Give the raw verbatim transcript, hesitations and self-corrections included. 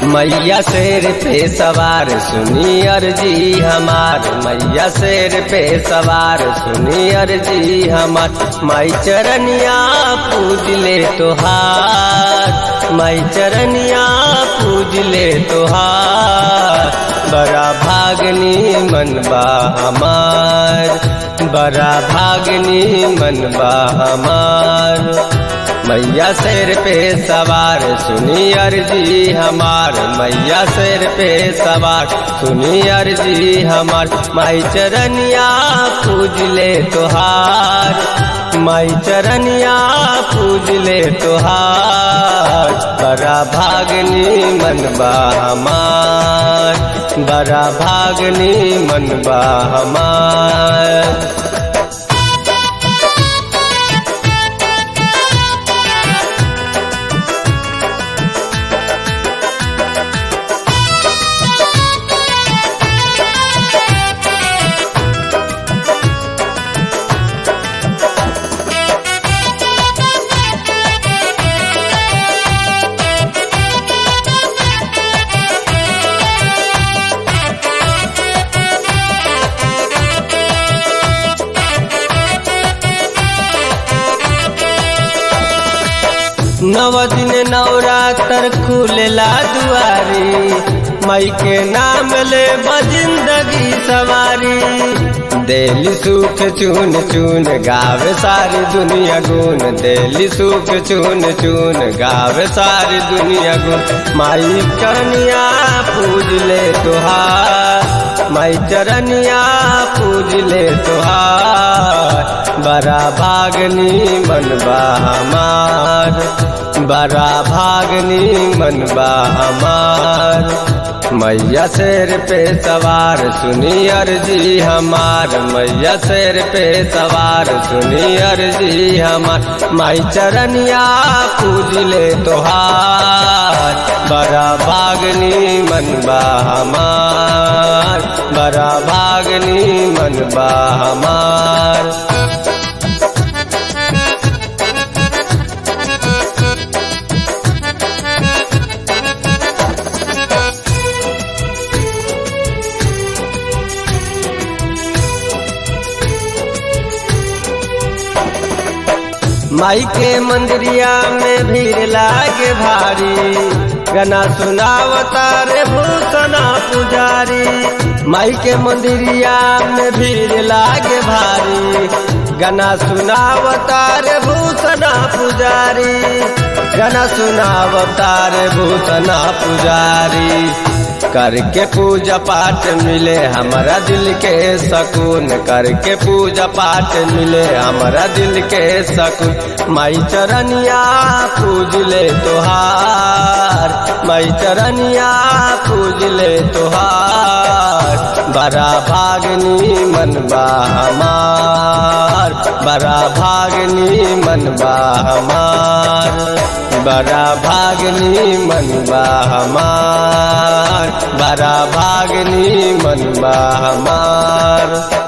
मैया शेर पे सवार सुनी अर्जी हमार, मैया शेर पे सवार सुनी अर्जी हमार। माई चरनिया पूज ले तोहार, माई चरनिया पूज ले तोहार। बड़ा भागनी मनबा हमार, बड़ा भागनी मनबा हमार। मैया शेर पे सवार सुनी अर्जी हमार, मैया शेर पे सवार सुनी अर्जी हमार। माई चरनिया पूज ले तोहार, माई चरनिया पूज ले तोहार। बड़ा भागनी मनबा हमार, बड़ा भागनी मनबा हमार। नव दिन नवरात्र खुलेला दुआरी, माई के नाम ले जिंदगी सवारी। देली सुख चुन चुन गावे सारी दुनिया गुन, देली सुख चुन चुन गावे सारी दुनिया गुन। माई चरनिया पूज ले तोहार, माई चरनिया पूज ले तोहार। बड़ा भागनी मनबा हमार, बड़ा भागनी मनबा हमार। मैया शेर पे सवार सुनी अर्जी हमार, मैया शेर पे सवार सुनी अर्जी हमार। माई चरनिया पूज ले तोहार, बड़ा भागनी मनबा हमार, बड़ा भागनी मनबा हमार। माई के मंदिरिया में भीड़ लागे भारी, गाना सुनावता रे भूषणा पुजारी। माई के मंदिरिया में भीड़ लागे भारी, गाना सुनावता रे भूषणा पुजारी। गाना सुनावता रे भूषणा पुजारी। करके पूजा पाठ मिले हमारा दिल के सकून, करके पूजा पाठ मिले हमारा दिल के सकून। माई चरनिया पूज ले तोहार, माई चरनिया पूज ले तोहार। बड़ा भागनी मनबा हमार, बड़ा भागनी मनबा हमार, बड़ा भागनी मनबा हमार, बड़ा भागनी मनबा हमार।